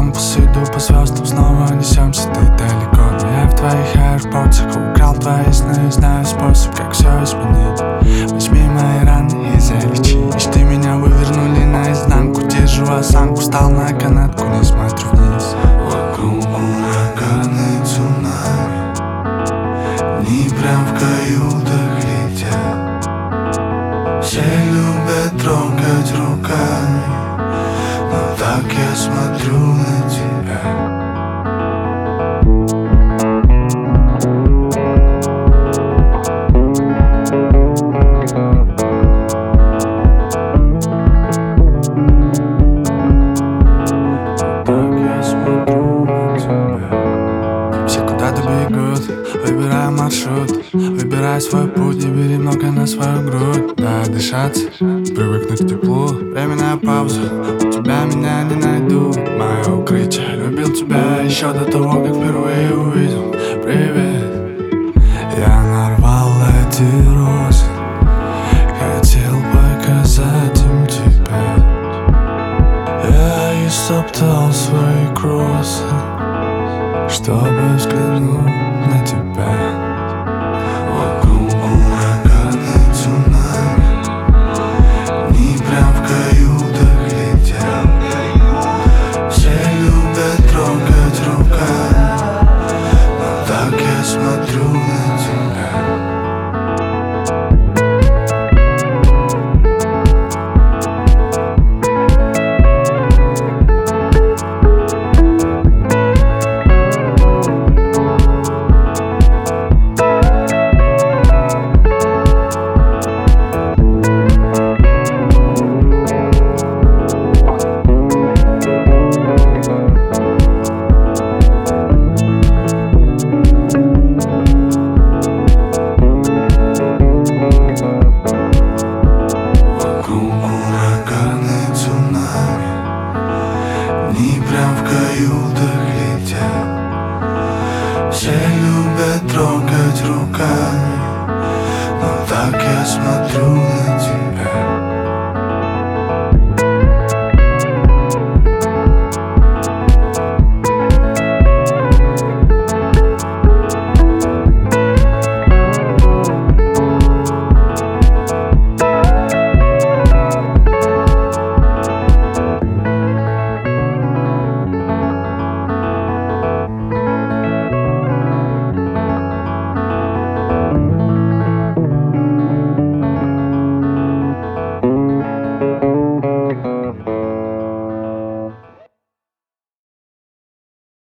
компас, иду по звездам, снова несемся ты далеко. Но я в твоих AirPods украл твои сны, знаю способ, как все изменить. Возьми мои раны и залечи. Мечты меня вывернули наизнанку, держу осанку, встал на канатку, не смотрю вниз. Вокруг ураганы, цунами, дни прям в каютах летят. Все любят трогать руками, но так я смотрю на тебя. Все куда-то бегут, выбирая маршрут, выбирай свой путь, не бери много на свою грудь. Да, дышать, привыкнуть к теплу, временная пауза, у тебя меня не найду. Мое укрытие, любил тебя еще до того, как впервые увидел. Привет, я нарвал эти розы, хотел показать им тебя. Я истоптал свои кроссы, чтобы взглянуть на тебя. Вокруг ураганы, цунами, дни прям в каютах летят. Все любят трогать руками, но так я смотрю на тебя. Ураганы, цунами, дни прям в каютах летят. Все